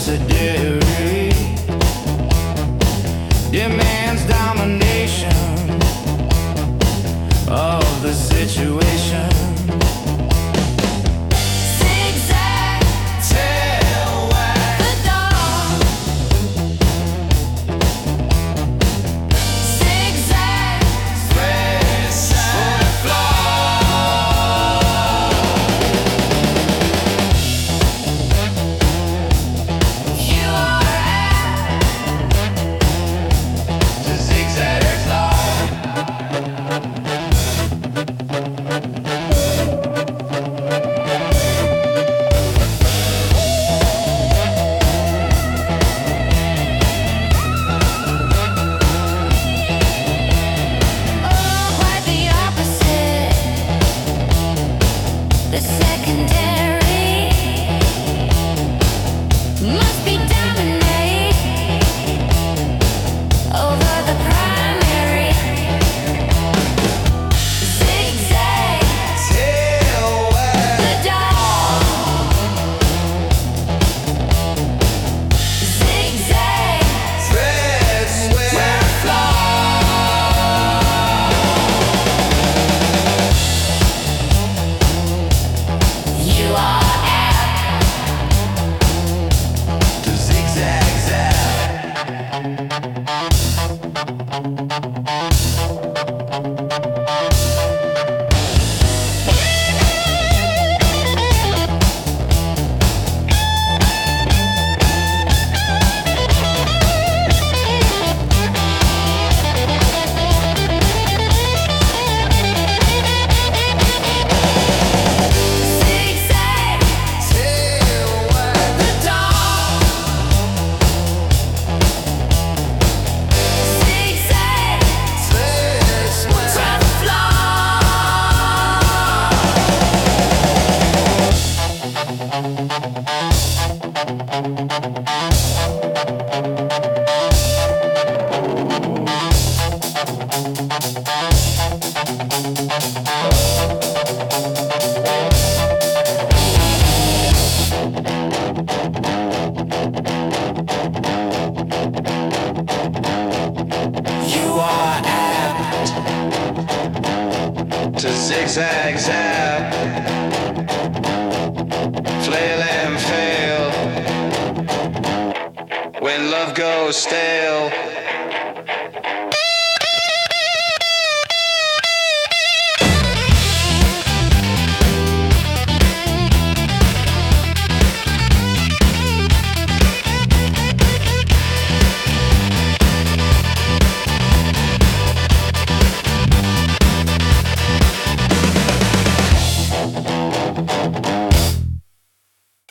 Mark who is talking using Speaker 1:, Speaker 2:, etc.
Speaker 1: subsidiary demands domination of the situation. Zigzag, tail wag the dog. Zigzag, thread side you are the zigzag law. Oh, quite the opposite. The secondary must be dominate over the primary. Zigzag, tail wag the dog. Zigzag, thread swear flaw. You are apt to zigzag zag. Zigzag, tail wag the dog. Zigzag, thread swear flaw. You are apt to zigzag zag, flail and fail when love goes stale.